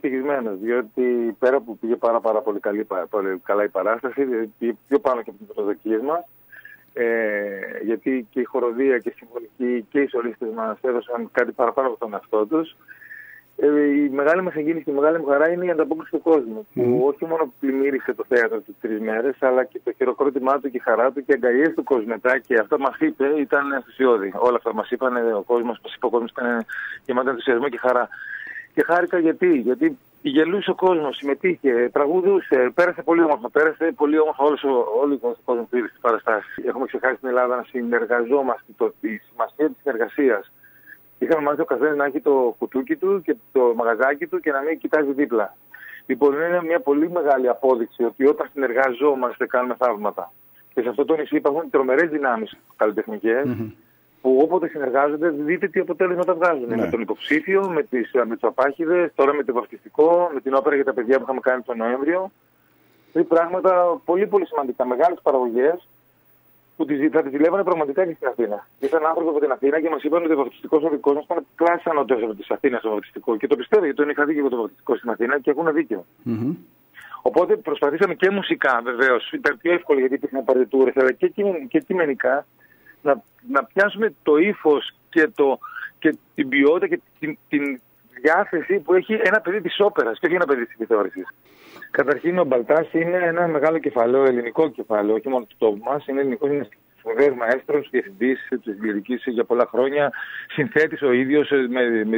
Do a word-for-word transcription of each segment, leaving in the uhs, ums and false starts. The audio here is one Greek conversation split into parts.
ευτυχισμένος, διότι πέρα που πήγε πάρα, πάρα πολύ, καλή, πολύ καλά η παράσταση, πήγε πιο πάνω και από τις προσδοκίες μας, ε, γιατί και η χοροδία και η συμφωνική και οι σολίστες μας έδωσαν κάτι παραπάνω από τον εαυτό τους. Ε, η μεγάλη μας εγγύηση και η μεγάλη μου χαρά είναι η ανταπόκριση του κόσμου, mm. που όχι μόνο πλημμύρισε το θέατρο του τρεις μέρες, αλλά και το χειροκρότημά του και η χαρά του και οι αγκαλιές του κόσμου μετά. Και αυτό μας είπε, ήταν ενθουσιώδη. Όλα αυτά μας είπαν ο κόσμος, μας είπε ο κόσμος, ήταν γεμάτο ενθουσιασμό και χαρά. Και χάρηκα γιατί, γιατί γελούσε ο κόσμος, συμμετείχε, τραγουδούσε, πέρασε πολύ όμορφα. Πέρασε πολύ όμορφα όλος ο, όλος ο κόσμος που είδε στις παραστάσεις. Έχουμε ξεχάσει στην Ελλάδα να συνεργαζόμαστε, το, τη σημασία της συνεργασίας. Είχαμε μάθει ο καθένας να έχει το κουτούκι του και το μαγαζάκι του και να μην κοιτάζει δίπλα. Λοιπόν, είναι μια πολύ μεγάλη απόδειξη ότι όταν συνεργαζόμαστε κάνουμε θαύματα. Και σε αυτό το νησί υπάρχουν τρομερές δυνάμεις καλλιτεχνικές, mm-hmm. που όποτε συνεργάζονται, δείτε τι αποτέλεσμα τα βγάζουν. Ναι. Με τον υποψήφιο, με, τις, με τους απάχηδες, τώρα με το βαφτιστικό, με την όπερα για τα παιδιά που είχαμε κάνει τον Νοέμβριο. Είναι πράγματα πολύ πολύ σημαντικά, μεγάλες παραγωγές, που θα τη ζηλεύανε πραγματικά και στην Αθήνα. Ήρθαν άνθρωποι από την Αθήνα και μας είπαν ότι ο βαφτιστικός ο δικός μας ήταν κλάση ανώτερος από της Αθήνας το βαφτιστικό. Και το πιστεύω, γιατί τον είχα δει και εγώ το βαφτιστικό στην Αθήνα και έχουν δίκιο. Mm-hmm. Οπότε προσπαθήσαμε και μουσικά, βεβαίως, ήταν πιο εύκολο γιατί υπήρχαν παρτιτούρες, αλλά και, και κειμενικά να, να πιάσουμε το ύφος και, το, και την ποιότητα και την, την διάθεση που έχει ένα παιδί της όπερας και όχι ένα παιδί της επιθεώρησης. Καταρχήν, ο Μπαλτάς είναι ένα μεγάλο κεφάλαιο, ελληνικό κεφάλαιο, όχι μόνο του τόπου μας. Είναι ελληνικός, είναι σπουδαίος μαέστρος, διευθυντής της Λυρικής για πολλά χρόνια, συνθέτης ο ίδιος με, με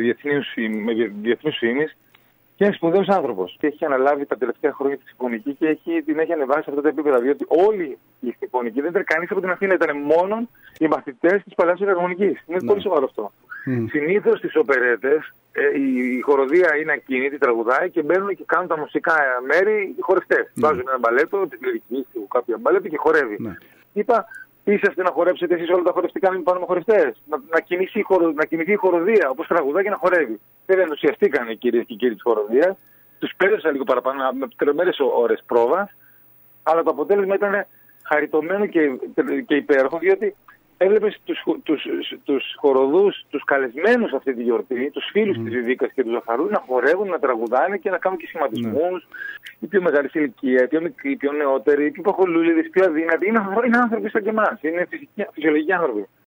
διεθνούς φήμης και είναι σπουδαίος άνθρωπος. Και έχει αναλάβει τα τελευταία χρόνια τη συμφωνική και έχει, την έχει ανεβάσει σε αυτά τα επίπεδα. Διότι όλοι οι συμφωνικοί δεν ήταν κανείς από την Αθήνα, ήταν μόνο οι μαθητές της Παλαιάς Φιλαρμονικής. Είναι ναι. πολύ σοβαρό αυτό. Mm. Συνήθως στις οπερέτες ε, η χοροδία είναι ακίνητη, τραγουδάει και μπαίνουν και κάνουν τα μουσικά μέρη οι χορευτές. Mm. Βάζουν ένα μπαλέτο, τη λυρική του κάποια μπαλέτο και χορεύει. Mm. Είπα, είσαστε να χορέψετε εσείς όλα τα χορευτικά, μην πάρουμε χορευτές. Να, να, κινηθεί, χορο, να κινηθεί η χοροδία όπως τραγουδάει και να χορεύει. Δεν ενθουσιαστήκαν οι κυρίες και οι κύριοι της χοροδίας. Τους πέρασαν λίγο παραπάνω με τρομερές ώρες πρόβας. Αλλά το αποτέλεσμα ήταν χαριτωμένο και, και υπέροχο, διότι έβλεπες τους, τους, τους χοροδούς, τους καλεσμένους αυτή τη γιορτή, τους φίλους mm. της Ιδίκας και του Ζαχαρού να χορεύουν, να τραγουδάνε και να κάνουν και σχηματισμούς. Mm. Οι πιο μεγάλη ηλικία, οι πιο μικροί, οι πιο νεότεροι, οι πιο παχολούλιδες, οι πιο αδύνατοι. Είναι, είναι άνθρωποι σαν και εμάς. Είναι φυσικοί, φυσιολογικοί άνθρωποι.